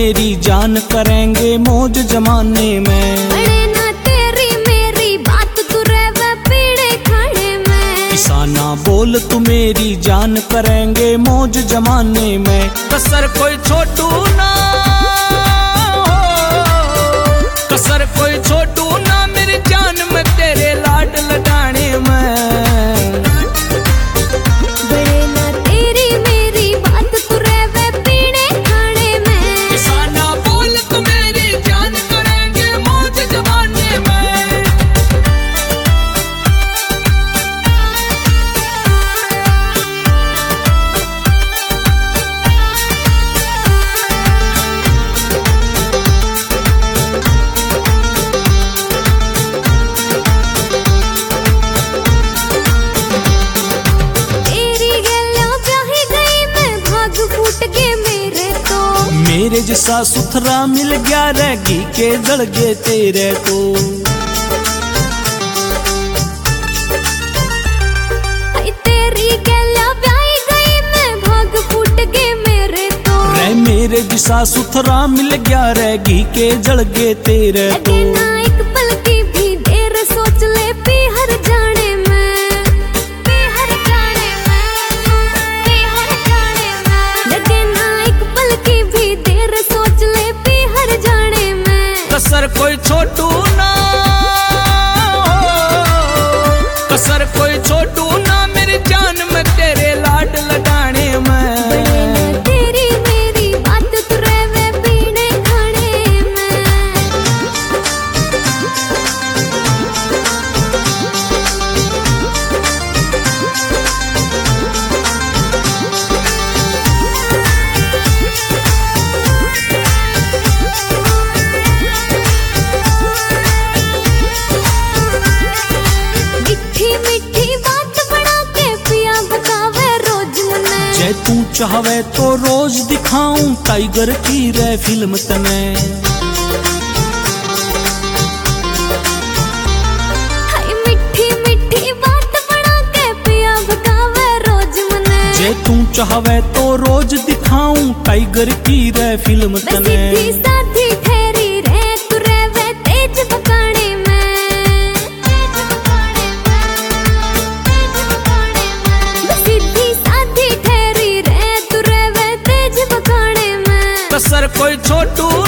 मेरी जान, करेंगे मौज जमाने में। अड़े ना तेरी मेरी बात, तू रहवे पीड़े खाने में। किसाना बोल तू मेरी जान, करेंगे मौज जमाने में। कसर कोई छोटू ना, कसर कोई छोटू ना मेरी जान में, तेरे लाड लडाने में। बड़े ना तेरी मेरी बात, तू रहवे पीड़े खाने में। किसाना बोल तू मेरी जान, करेंगे मौज जमाने में। मेरे जैसा सुथरा मिल गया रे, घी के दड़गे तेरे को। तेरी गला ब्याही गई मैं, भाग फूट गए मेरे तो। रे मेरे जैसा सुथरा मिल गया रे, घी के जड़गे तेरे को। ना एक पल की भी देर सोच ले, पी हर जाने में, पी हर जाने में, पी हर जाने में। लगे ना एक पल की भी देर सोच ले, पी हर जाने में। कसर कोई छोटू ना, कसर कोई छोटू ना मेरी जान में, तेरे लाड लडाने में। बड़े ना तेरी मेरी बात, तू रहवे पीड़े खाने में। तू चाहवे तो रोज दिखाऊं टाइगर की रे फिल्म तने। मिठी मिठी बात बना के पिया बतावे रोज मने। जे तू चाहवे तो रोज दिखाऊं टाइगर की रे फिल्म तने। सीधी साधी ठहरी रे, तू रहवे तेज बकाने में, तेज बकाने में, तेज बकाने में। सीधी साधी ठहरी रे, तू रहवे तेज बकाने में। कसर कोई छोटू